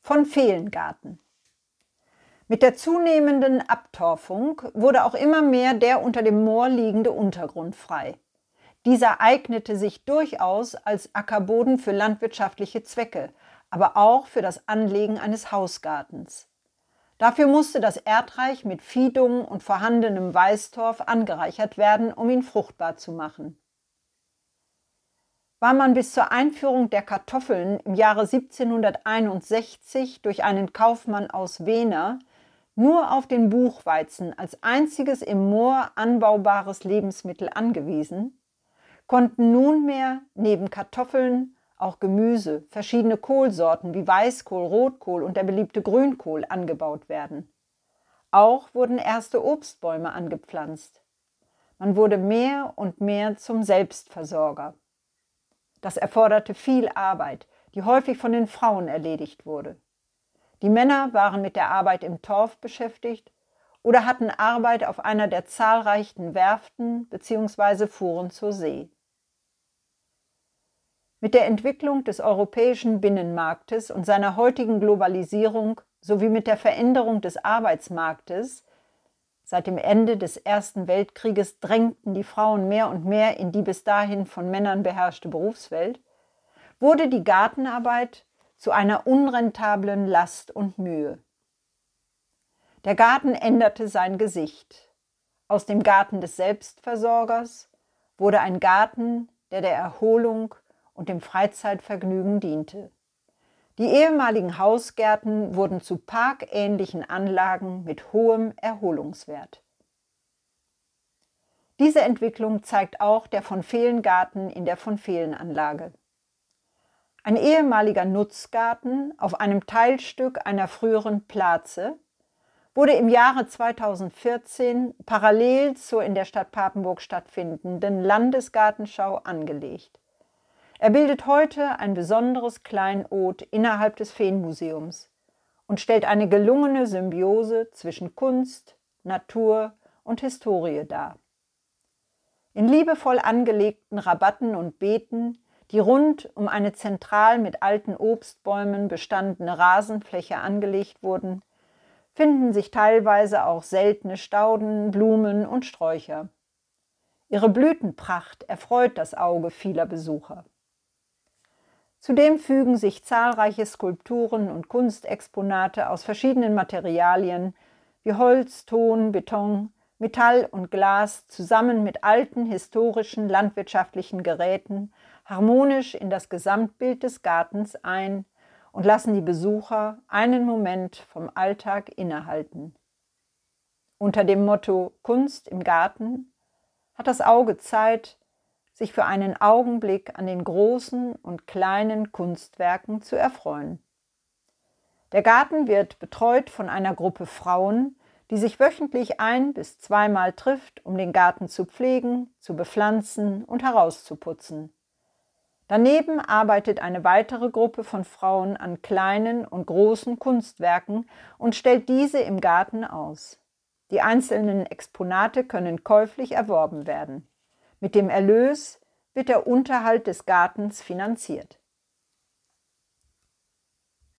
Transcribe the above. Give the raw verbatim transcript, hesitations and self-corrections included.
Von Feengarten. Mit der zunehmenden Abtorfung wurde auch immer mehr der unter dem Moor liegende Untergrund frei. Dieser eignete sich durchaus als Ackerboden für landwirtschaftliche Zwecke, aber auch für das Anlegen eines Hausgartens. Dafür musste das Erdreich mit Viehdung und vorhandenem Weißtorf angereichert werden, um ihn fruchtbar zu machen. War man bis zur Einführung der Kartoffeln im Jahre siebzehnhunderteinundsechzig durch einen Kaufmann aus Wehner nur auf den Buchweizen als einziges im Moor anbaubares Lebensmittel angewiesen, konnten nunmehr neben Kartoffeln auch Gemüse, verschiedene Kohlsorten wie Weißkohl, Rotkohl und der beliebte Grünkohl angebaut werden. Auch wurden erste Obstbäume angepflanzt. Man wurde mehr und mehr zum Selbstversorger. Das erforderte viel Arbeit, die häufig von den Frauen erledigt wurde. Die Männer waren mit der Arbeit im Torf beschäftigt oder hatten Arbeit auf einer der zahlreichen Werften bzw. fuhren zur See. Mit der Entwicklung des europäischen Binnenmarktes und seiner heutigen Globalisierung sowie mit der Veränderung des Arbeitsmarktes seit dem Ende des Ersten Weltkrieges drängten die Frauen mehr und mehr in die bis dahin von Männern beherrschte Berufswelt, wurde die Gartenarbeit zu einer unrentablen Last und Mühe. Der Garten änderte sein Gesicht. Aus dem Garten des Selbstversorgers wurde ein Garten, der der Erholung und dem Freizeitvergnügen diente. Die ehemaligen Hausgärten wurden zu parkähnlichen Anlagen mit hohem Erholungswert. Diese Entwicklung zeigt auch der Von-Fehlen-Garten in der Von-Fehlen-Anlage. Ein ehemaliger Nutzgarten auf einem Teilstück einer früheren Place wurde im Jahre zweitausendvierzehn parallel zur in der Stadt Papenburg stattfindenden Landesgartenschau angelegt. Er bildet heute ein besonderes Kleinod innerhalb des Feenmuseums und stellt eine gelungene Symbiose zwischen Kunst, Natur und Historie dar. In liebevoll angelegten Rabatten und Beeten, die rund um eine zentral mit alten Obstbäumen bestandene Rasenfläche angelegt wurden, finden sich teilweise auch seltene Stauden, Blumen und Sträucher. Ihre Blütenpracht erfreut das Auge vieler Besucher. Zudem fügen sich zahlreiche Skulpturen und Kunstexponate aus verschiedenen Materialien wie Holz, Ton, Beton, Metall und Glas zusammen mit alten historischen landwirtschaftlichen Geräten harmonisch in das Gesamtbild des Gartens ein und lassen die Besucher einen Moment vom Alltag innehalten. Unter dem Motto Kunst im Garten hat das Auge Zeit, sich für einen Augenblick an den großen und kleinen Kunstwerken zu erfreuen. Der Garten wird betreut von einer Gruppe Frauen, die sich wöchentlich ein- bis zweimal trifft, um den Garten zu pflegen, zu bepflanzen und herauszuputzen. Daneben arbeitet eine weitere Gruppe von Frauen an kleinen und großen Kunstwerken und stellt diese im Garten aus. Die einzelnen Exponate können käuflich erworben werden. Mit dem Erlös wird der Unterhalt des Gartens finanziert.